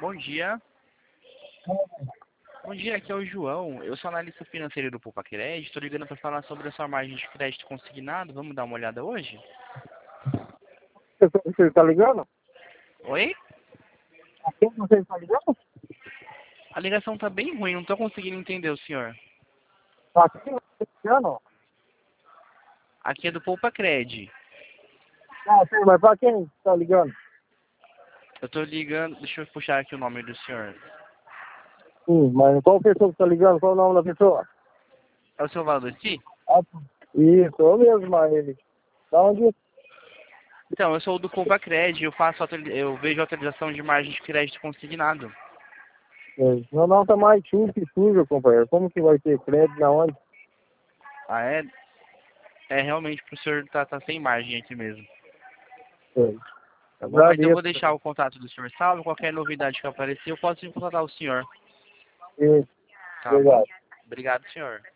Bom dia. Bom dia, aqui é o João. Eu sou analista financeiro do Poupa Crédito. Estou ligando para falar sobre a sua margem de crédito consignado. Vamos dar uma olhada hoje? Você está ligando? Oi? A quem você está ligando? A ligação está bem ruim, não estou conseguindo entender o senhor. A quem você está ligando? Aqui é do Poupa Crédito. Ah, sim, mas para quem você está ligando? Eu estou ligando... Deixa eu puxar aqui o nome do senhor. Sim, mas qual pessoa que está ligando? Qual o nome da pessoa? É o seu Valdeci? Ah, isso, eu mesmo, mas ele. Da onde? Então, eu sou do Poupa Crédito. Eu vejo a atualização de margem de crédito consignado. Meu nome tá mais sujo que sujo, companheiro. Como que vai ter crédito na onde? Ah, é? É realmente pro senhor tá sem margem aqui mesmo. Sei. Tá bom, mas eu vou Agradeço. deixar o contato do senhor salvo. Qualquer novidade que aparecer, eu posso contatar o senhor. Sim, Tá bom? obrigado. Obrigado, senhor.